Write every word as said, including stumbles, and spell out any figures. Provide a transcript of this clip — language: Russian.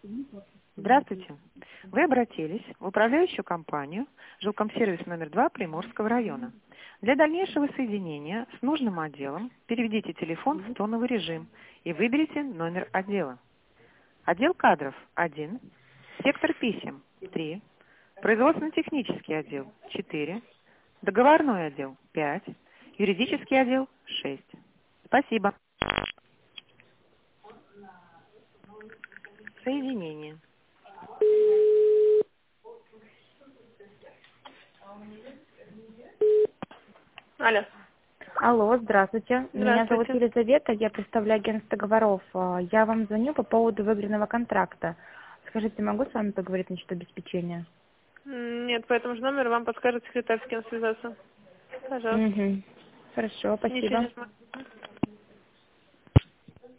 Здравствуйте. Вы обратились в управляющую компанию «Жилкомсервис номер два» Приморского района. Для дальнейшего соединения с нужным отделом переведите телефон в тоновый режим и выберите номер отдела. Отдел кадров один, сектор писем три, производственно-технический отдел четыре, договорной отдел пять, юридический отдел шесть. Спасибо. Соединение. Алло. Алло, здравствуйте. Меня зовут Здравствуйте. Елизавета, я представляю агентство договоров. А, Я вам звоню по поводу выигранного контракта. Скажите, могу с вами поговорить насчет обеспечения? М, Нет, по этому же номеру вам подскажет секретарь, с кем связаться. Пожалуйста. Угу. Хорошо, Ничего спасибо. не смог.